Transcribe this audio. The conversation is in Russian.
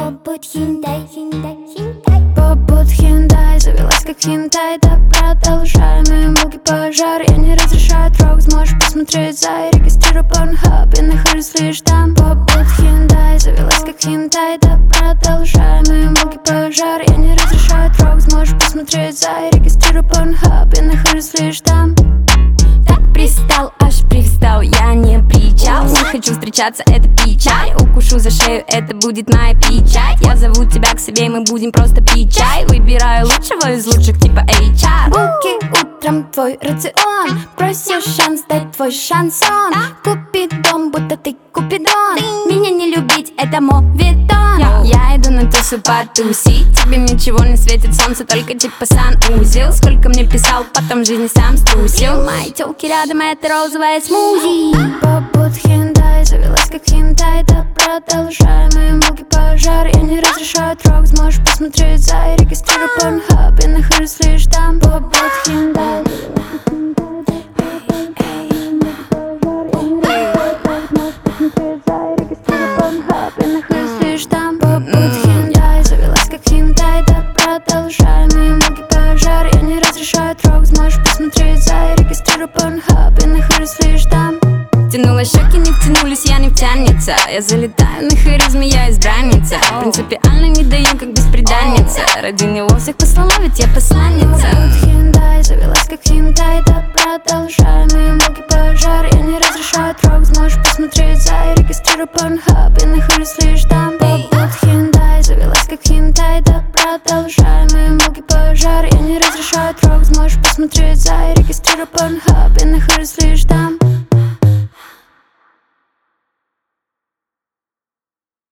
Побудь хентай, хентай, хентай. Побудь хентай, завелась как хентай. Да продолжай, мои муки пожар. Я не разрешаю трогать, можешь посмотреть за. Регистрирую Pornhub, я нахожусь лишь там. Побудь хентай, завелась как хентай. Да продолжай, мои муки пожар. Я не разрешаю трогать, можешь посмотреть за. Регистрирую Pornhub, я нахожусь лишь там. Так пристал, аж привстал, я не причал. Не хочу встречаться, это печаль. Укушу за шею, это будет моя печать. Я зову тебя к себе, мы будем просто пить чай. Выбираю лучшего из лучших, типа HR. Буки утром твой рацион. Просишь шанс, дать твой шансон. Купидон, будто ты Купидон. Меня не любить, это моветон. Я иду на тусу потусить. Тебе ничего не светит, солнце только типа санузел. Сколько мне писал, потом в жизни сам струсил. Мои тёлки рядом, это розовая смузи. Побудь хентай, завелась как хентай. Да продолжай, мои муки пожар. Я не разрешаю трогать, можешь посмотреть за. Я регистрирую Pornhub, я нахожусь лишь там. Побудь хентай. Тянула щеки, не втянулись, я не втянется. Я залетаю на харизме, я избранница. Принципиально не даю, как бесприданница. Ради него всех послала, ведь я посланница. Побудь хентай, завелась как хентай. Да продолжай, мои муки пожар. Я не разрешаю трогать, можешь посмотреть за. Я регистрирую Pornhub, я нахожусь лишь там. Побудь хентай, завелась как хентай. Да продолжай, мои муки пожар. Я не разрешаю трогать, можешь посмотреть за. Я регистрирую Pornhub, я нахожусь лишь там.